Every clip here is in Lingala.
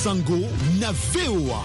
Sango na VOA.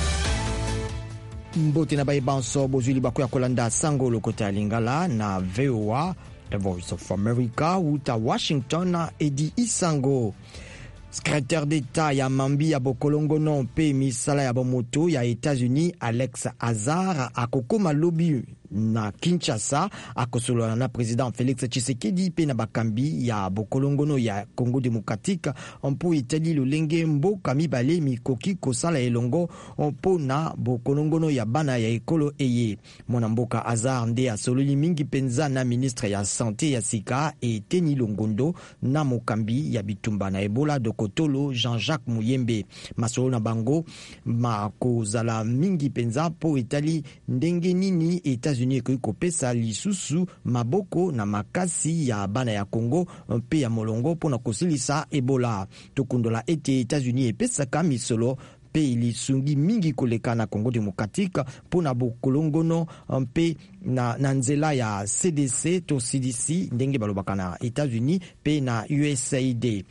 Mbote na baibanso bozuli bakoya kolanda Sango lokota lingala na VOA, The Voice of America, uta Washington Edi Isango. Secrétaire d'État ya Mambi ya Bokolongono pe misala ya bomoto ya États-Unis Alex Azar akokoma lobi na Kinshasa akosolola na président Félix Tshisekedi pe na bakambi ya Bokolongono ya Congo démocratique mpo Italie lolenge mboka mibale mikoki kosala elongo mpo na Bokolongono ya bana ya ekolo eye. Mwana mboka Azar nde asololi mingi penza na ministre ya santé ya sika Eteni Longondo na mokambi ya bitumba na Ebola Dokotolo Jean-Jacques Muyembe. Masolo na bango makozala mingi penza po Italie ndenge nini États-Unis kopesa lisusu maboko na makasi ya bana ya Congo mpe ya molongo pona kosilisa Ebola. Tokundola ete États-Unis epesaka misolo pe lisungi mingi koleka na Congo démocratique pona Bokolongono mpe na nzela ya CDC to CDC ndenge balobaka na États-Unis pe na USAID.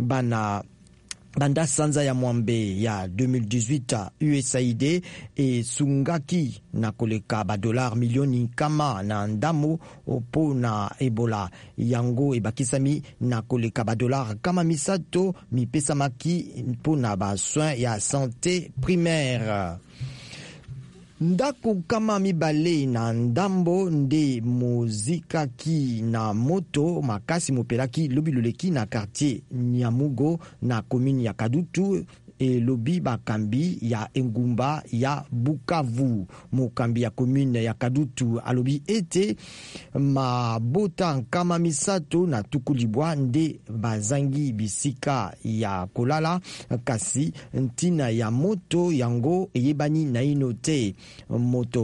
Banda sanza ya mwambe ya 2018 USAID e sungaki na koleka $1 milioni kama na ndamo po na Ebola. Yango ebakisami na koleka $1 kama misato mipesamaki po na ba soin ya santé primaire. Ndako kama mibale na ndambo nde muzika ki na moto makasi mopelaki lobi loleki na quartier Nyamugo na commune ya Kadutu e lobi bakambi ya engumba ya Bukavu. Mokambi ya commune ya Kadutu alobi ete mabota kama misato na tukulibwa nde bazangi bisika ya kolala kasi ntina ya moto yango eyebani na inote. Moto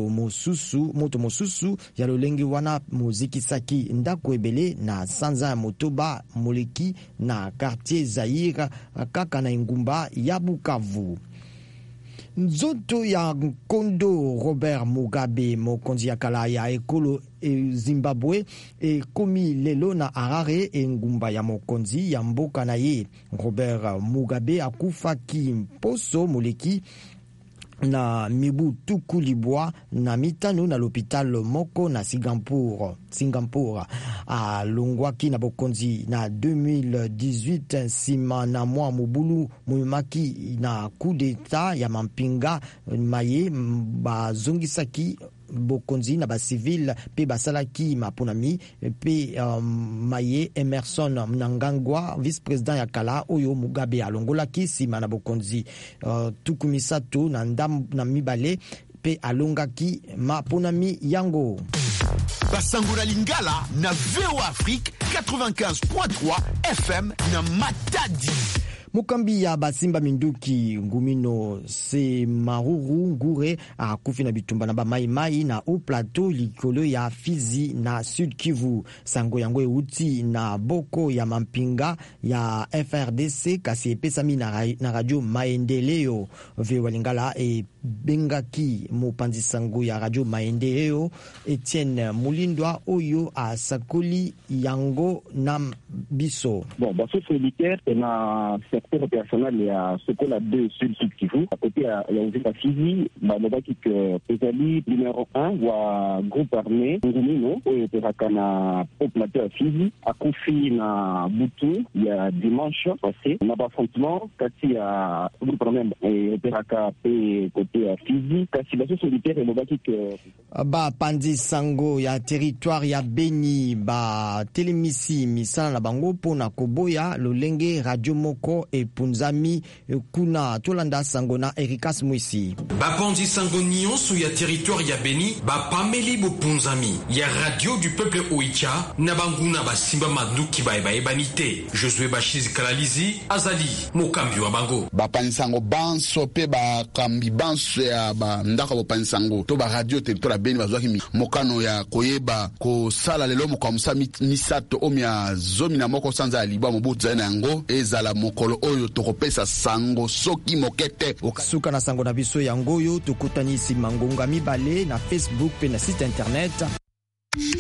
mosusu ya lolengi wana muzikisaki ndako ebele na sanza ya motoba moleki na quartier Zaire kaka na engumba ya Bukavu. Nzoto ya Nkondo Robert Mugabe mokonzi ya kala ya ekolo Zimbabwe komi lelo na Harare engumba ya mokonzi ya mboka na ye. Robert Mugabe akufaki mposo moleki na mibu tukulibwa na mitano na l'hôpital moko na Singapore. Alongwaki na bokonzi na 2018 nsima na mwa mubulu mumaki na coup d'état ya mampinga maye bazongisaki bokonzi na ba civil pe basalaki maponami pe maye Emerson Mnangagwa vice-président ya kala oyo Mugabe alongolaki sima na bokonzi tukumisato na ndam na mibale pe alongaki maponami yango. Basangura Lingala na VOA Afrique 95.3 FM na Matadi. Mukambi ya basimba minduki ngumino se maruru ngure akufi na bitumba na ba mai na au plateau likolo ya Fizi na Sud Kivu. Sango yango euti na boko ya mampinga ya FRDC kasi epesami na radio Maendeleo. VOA Lingala e bengaki mopanzi sango ya radio Maendeleo Etienne Mulindwa oyo a sakoli yango na biso. Bon, baso solitaire na secteur opérationnel ya Sokola 2 Sud Kivu à côté ya Uvira Fizi balobaki que ezali numéro 1 wa groupe armé ngumino oyo teraka na au plateau ya Fizi akufi na butu ya dimanche passé na affrontement kati ya groupe armé teraka pe côté ya Fizi kasi baso solitaire balobaki que ba pandi sango ya territoire ya Beni ba telemisi misala na bango pona koboya lolenge radio moko epunzami kuna tolanda sango na Erikas Mwisi. Ba pandi sango nyonso ya territoire ya Beni ba pameli bopunzami ya radio du peuple Oicha na banguna basimba maduki ba ebanite. Josué Bashizi Kalalizi azali mokambi wa bango. Ba pandi sango banso pe ba kambi banso ya ba ndaka ba pandi sango to ba radio territoire Beni bazwaki mokano ya koyeba ko sala lelo mokamsa misato omia zomi na moko sanza ya liba mobutu na yango ezala mokolo oyo tokopesa sango soki mokete suka na sango na biso yango yo tokutanisi mangonga mibale na Facebook pe na site internet.